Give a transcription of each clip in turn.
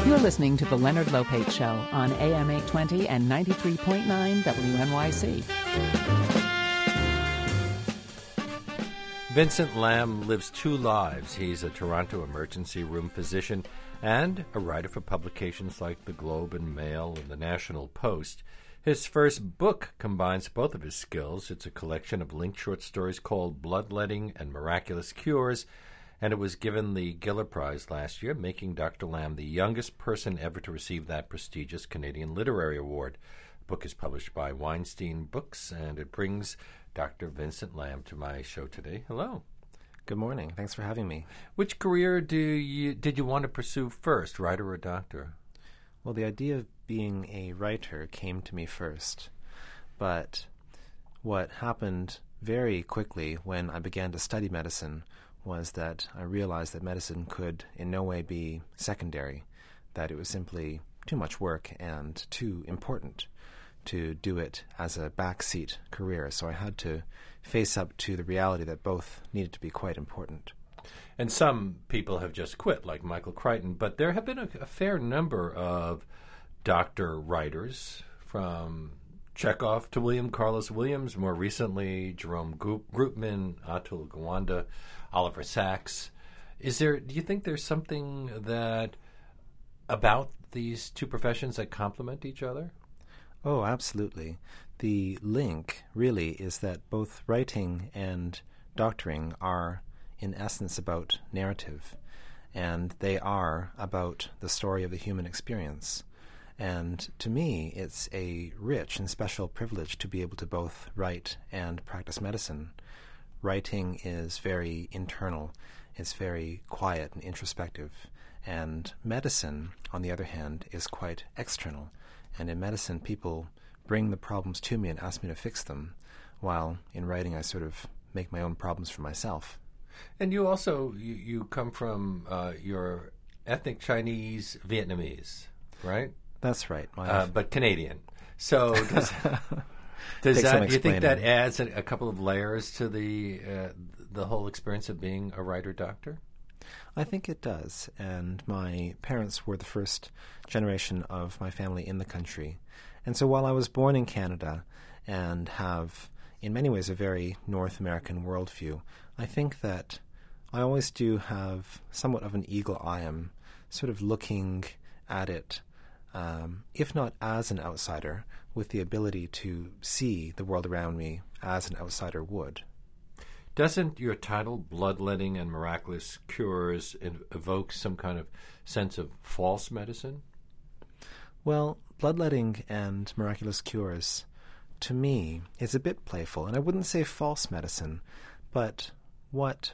You're listening to The Leonard Lopate Show on AM 820 and 93.9 WNYC. Vincent Lam lives two lives. He's a Toronto emergency room physician and a writer for publications like The Globe and Mail and The National Post. His first book combines both of his skills. It's a collection of linked short stories called Bloodletting and Miraculous Cures, and it was given the Giller Prize last year, making Dr. Lam the youngest person ever to receive that prestigious Canadian Literary Award. The book is published by Weinstein Books, and it brings Dr. Vincent Lam to my show today. Hello. Good morning. Thanks for having me. Which career did you want to pursue first, writer or doctor? Well, the idea of being a writer came to me first, but what happened very quickly when I began to study medicine was that I realized that medicine could in no way be secondary, that it was simply too much work and too important to do it as a backseat career. So I had to face up to the reality that both needed to be quite important. And some people have just quit, like Michael Crichton, but there have been a fair number of doctor writers, from Chekhov to William Carlos Williams, more recently Jerome Groopman, Atul Gawande, Oliver Sacks. Do you think there's something about these two professions that complement each other? Oh, absolutely. The link really is that both writing and doctoring are in essence about narrative, and they are about the story of the human experience. And to me, it's a rich and special privilege to be able to both write and practice medicine. Writing is very internal, it's very quiet and introspective, and medicine, on the other hand, is quite external. And in medicine, people bring the problems to me and ask me to fix them, while in writing I sort of make my own problems for myself. And you also, you come from your ethnic Chinese Vietnamese, right? That's right. But Canadian. So does that, do you think that adds a couple of layers to the whole experience of being a writer-doctor? I think it does. And my parents were the first generation of my family in the country. And so while I was born in Canada and have, in many ways, a very North American worldview, I think that I always do have somewhat of an eagle eye. I'm sort of looking at it, if not as an outsider, with the ability to see the world around me as an outsider would. Doesn't your title, Bloodletting and Miraculous Cures, evoke some kind of sense of false medicine? Well, Bloodletting and Miraculous Cures, to me, is a bit playful, and I wouldn't say false medicine, but what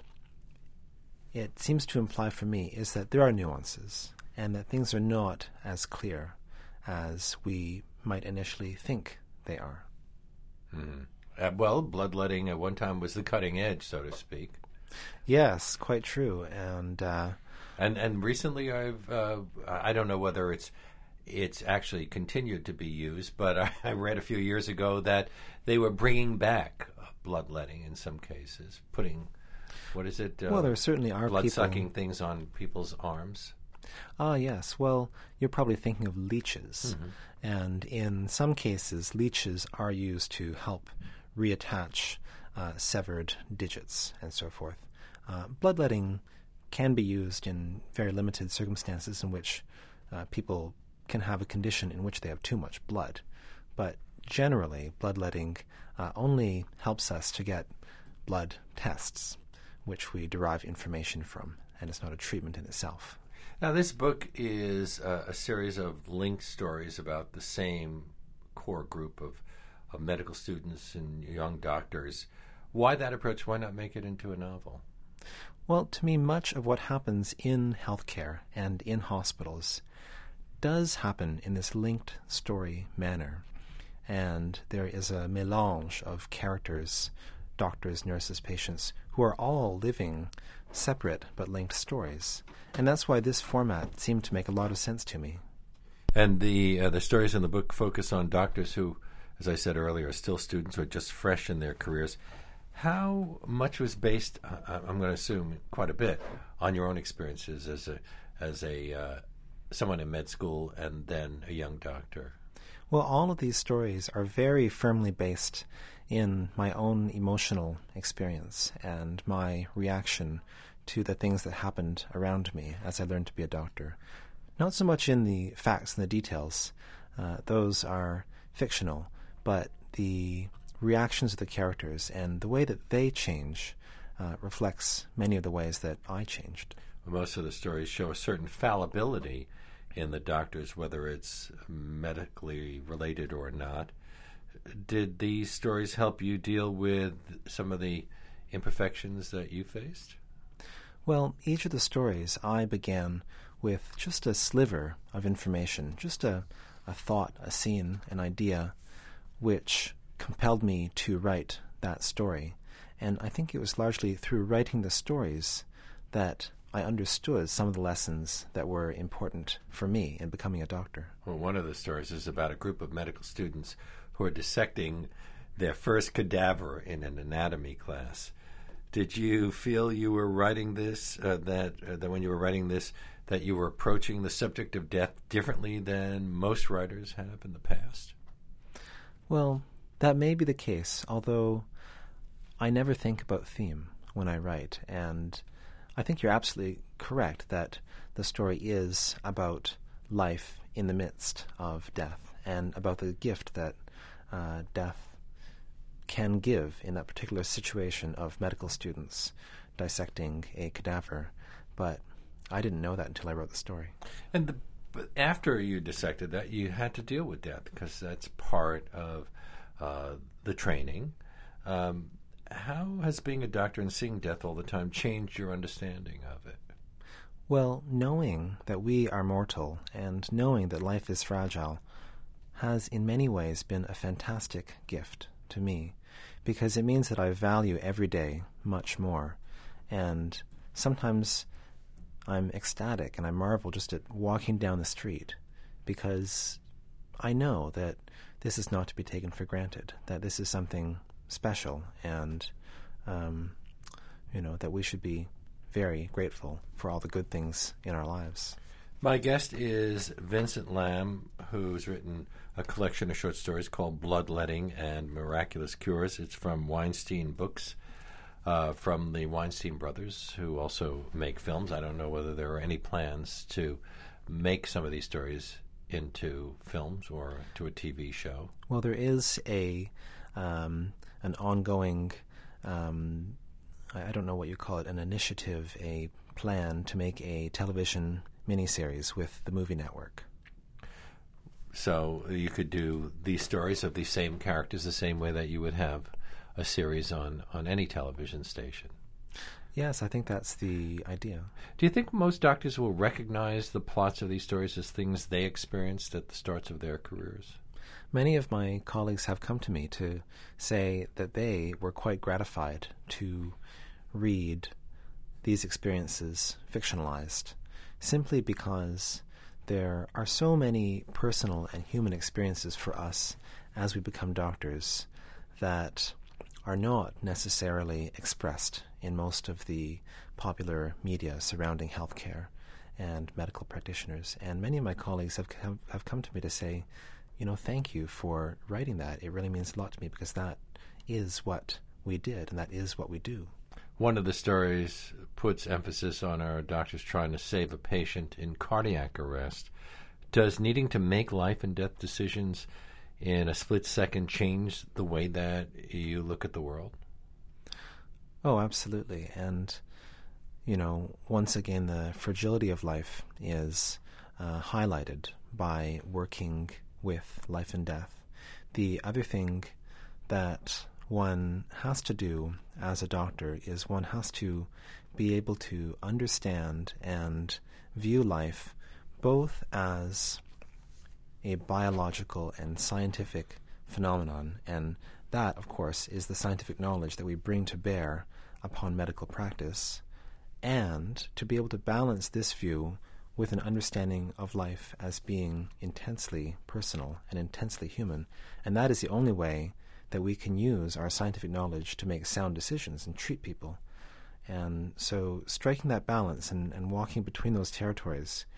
it seems to imply for me is that there are nuances, and that things are not as clear as we might initially think they are. Mm-hmm. Well, bloodletting at one time was the cutting edge, so to speak. Yes, quite true. And recently, I don't know whether it's actually continued to be used, but I read a few years ago that they were bringing back bloodletting in some cases, putting, what is it? Well, there certainly are blood-sucking things on people's arms. Ah, yes. Well, you're probably thinking of leeches. Mm-hmm. And in some cases, leeches are used to help reattach severed digits and so forth. Bloodletting can be used in very limited circumstances in which people can have a condition in which they have too much blood. But generally, bloodletting only helps us to get blood tests, which we derive information from, and it's not a treatment in itself. Now, this book is a series of linked stories about the same core group of medical students and young doctors. Why that approach? Why not make it into a novel? Well, to me, much of what happens in healthcare and in hospitals does happen in this linked story manner. And there is a mélange of characters, doctors, nurses, patients, who are all living separate but linked stories. And that's why this format seemed to make a lot of sense to me. And the stories in the book focus on doctors who, as I said earlier, are still students who are just fresh in their careers. How much was based, I'm going to assume quite a bit, on your own experiences as a someone in med school and then a young doctor? Well, all of these stories are very firmly based in my own emotional experience and my reaction to the things that happened around me as I learned to be a doctor. Not so much in the facts and the details. Those are fictional, but the reactions of the characters and the way that they change reflects many of the ways that I changed. Well, most of the stories show a certain fallibility in the doctors, whether it's medically related or not. Did these stories help you deal with some of the imperfections that you faced? Well, each of the stories I began with just a sliver of information, just a thought, a scene, an idea, which compelled me to write that story. And I think it was largely through writing the stories that I understood some of the lessons that were important for me in becoming a doctor. Well, one of the stories is about a group of medical students who are dissecting their first cadaver in an anatomy class. Did you feel you were writing this, that when you were writing this, that you were approaching the subject of death differently than most writers have in the past? Well, that may be the case, although I never think about theme when I write, and I think you're absolutely correct that the story is about life in the midst of death and about the gift that death can give in that particular situation of medical students dissecting a cadaver. But I didn't know that until I wrote the story. And but after you dissected that, you had to deal with death because that's part of the training. How has being a doctor and seeing death all the time changed your understanding of it? Well, knowing that we are mortal and knowing that life is fragile has in many ways been a fantastic gift to me, because it means that I value every day much more. And sometimes I'm ecstatic and I marvel just at walking down the street, because I know that this is not to be taken for granted, that this is something special, and that we should be very grateful for all the good things in our lives. My guest is Vincent Lam, who's written a collection of short stories called Bloodletting and Miraculous Cures. It's from Weinstein Books, from the Weinstein brothers, who also make films. I don't know whether there are any plans to make some of these stories into films or to a TV show. Well, there is an ongoing, I don't know what you call it, an initiative, a plan to make a television miniseries with the Movie Network. So you could do these stories of these same characters the same way that you would have a series on any television station. Yes, I think that's the idea. Do you think most doctors will recognize the plots of these stories as things they experienced at the starts of their careers? Many of my colleagues have come to me to say that they were quite gratified to read these experiences fictionalized, simply because there are so many personal and human experiences for us as we become doctors that are not necessarily expressed in most of the popular media surrounding healthcare and medical practitioners. And many of my colleagues have come to me to say, thank you for writing that. It really means a lot to me, because that is what we did and that is what we do. One of the stories puts emphasis on our doctors trying to save a patient in cardiac arrest. Does needing to make life and death decisions in a split second change the way that you look at the world? Oh, absolutely. And, once again, the fragility of life is highlighted by working with life and death. The other thing that one has to do as a doctor is one has to be able to understand and view life both as a biological and scientific phenomenon, and that, of course, is the scientific knowledge that we bring to bear upon medical practice, and to be able to balance this view with an understanding of life as being intensely personal and intensely human. And that is the only way that we can use our scientific knowledge to make sound decisions and treat people. And so striking that balance and walking between those territories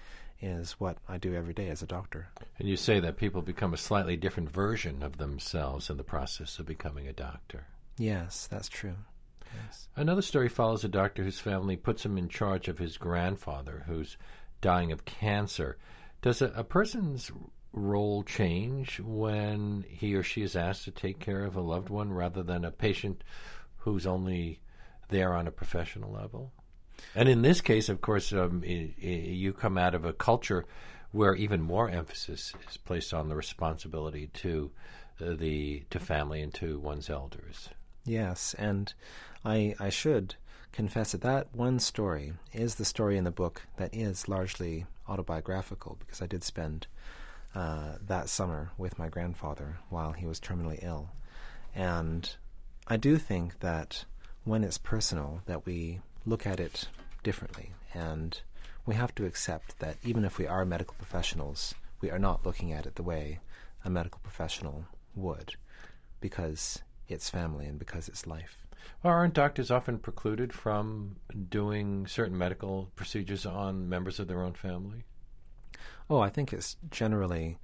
is what I do every day as a doctor. And you say that people become a slightly different version of themselves in the process of becoming a doctor. Yes, that's true. Yes. Another story follows a doctor whose family puts him in charge of his grandfather, who's dying of cancer. Does a person's role change when he or she is asked to take care of a loved one rather than a patient who's only there on a professional level? And in this case, of course, you come out of a culture where even more emphasis is placed on the responsibility to family and to one's elders. Yes, and I should confess that one story is the story in the book that is largely autobiographical, because I did spend that summer with my grandfather while he was terminally ill. And I do think that when it's personal, that we look at it differently, and we have to accept that even if we are medical professionals, we are not looking at it the way a medical professional would, because it's family and because it's life. Well, aren't doctors often precluded from doing certain medical procedures on members of their own family? Oh, I think it's generally,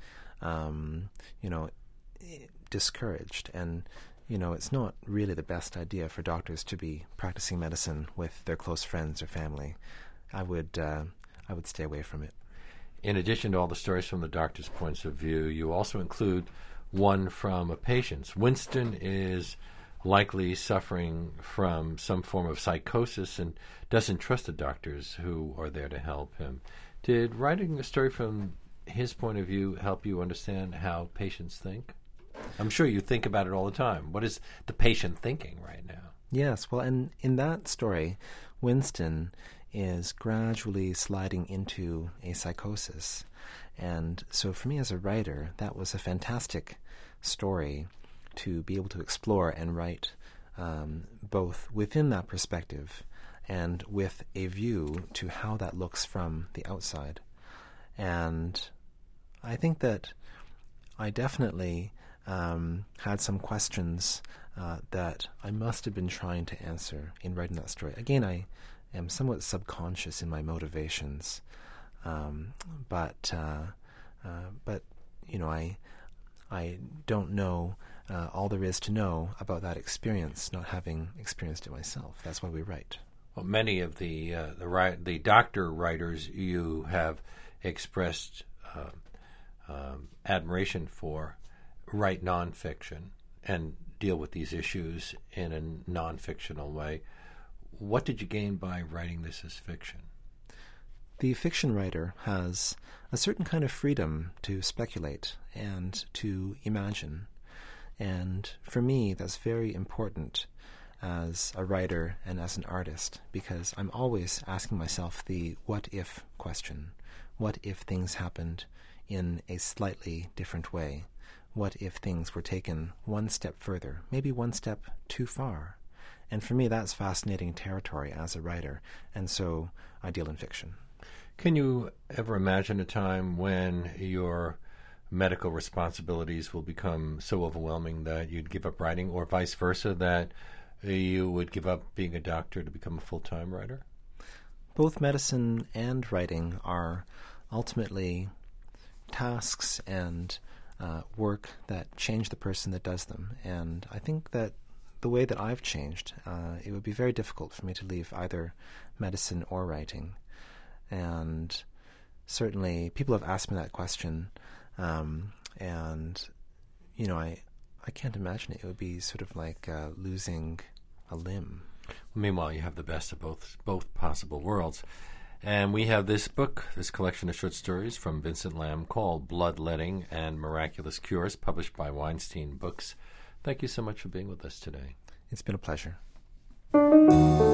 discouraged, and it's not really the best idea for doctors to be practicing medicine with their close friends or family. I would stay away from it. In addition to all the stories from the doctor's points of view, you also include one from a patient's. Winston is likely suffering from some form of psychosis and doesn't trust the doctors who are there to help him. Did writing a story from his point of view help you understand how patients think? I'm sure you think about it all the time. What is the patient thinking right now? Yes, well, and in that story, Winston is gradually sliding into a psychosis. And so for me as a writer, that was a fantastic story to be able to explore and write both within that perspective and with a view to how that looks from the outside. And I think that I definitely had some questions that I must have been trying to answer in writing that story. Again, I am somewhat subconscious in my motivations, but I don't know all there is to know about that experience, not having experienced it myself. That's why we write. Well, many of the doctor writers you have expressed admiration for write nonfiction and deal with these issues in a non-fictional way. What did you gain by writing this as fiction? The fiction writer has a certain kind of freedom to speculate and to imagine. And for me, that's very important as a writer and as an artist, because I'm always asking myself the what-if question. What if things happened in a slightly different way? What if things were taken one step further, maybe one step too far? And for me, that's fascinating territory as a writer, and so I deal in fiction. Can you ever imagine a time when your medical responsibilities will become so overwhelming that you'd give up writing, or vice versa, that you would give up being a doctor to become a full-time writer? Both medicine and writing are ultimately tasks and work that change the person that does them. And I think that the way that I've changed, it would be very difficult for me to leave either medicine or writing. And certainly people have asked me that question, and I can't imagine it. It would be sort of like losing a limb. Meanwhile, you have the best of both possible worlds. And we have this book, this collection of short stories from Vincent Lam called Bloodletting and Miraculous Cures, published by Weinstein Books. Thank you so much for being with us today. It's been a pleasure.